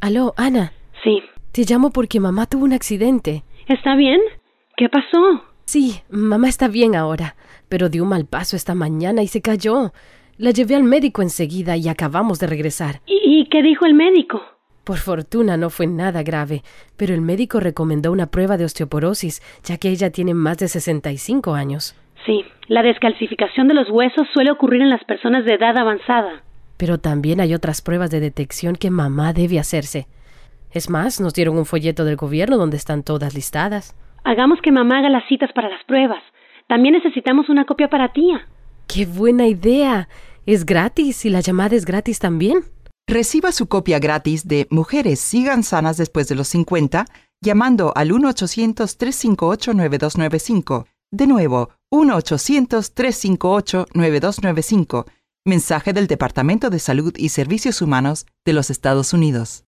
Aló, Ana. Sí. Te llamo porque mamá tuvo un accidente. ¿Está bien? ¿Qué pasó? Sí, mamá está bien ahora, pero dio un mal paso esta mañana y se cayó. La llevé al médico enseguida y acabamos de regresar. ¿Y qué dijo el médico? Por fortuna no fue nada grave, pero el médico recomendó una prueba de osteoporosis, ya que ella tiene más de 65 años. Sí, la descalcificación de los huesos suele ocurrir en las personas de edad avanzada. Pero también hay otras pruebas de detección que mamá debe hacerse. Es más, nos dieron un folleto del gobierno donde están todas listadas. Hagamos que mamá haga las citas para las pruebas. También necesitamos una copia para tía. ¡Qué buena idea! Es gratis y la llamada es gratis también. Reciba su copia gratis de Mujeres Sigan Sanas Después de los 50 llamando al 1-800-358-9295. De nuevo, 1-800-358-9295. Mensaje del Departamento de Salud y Servicios Humanos de los Estados Unidos.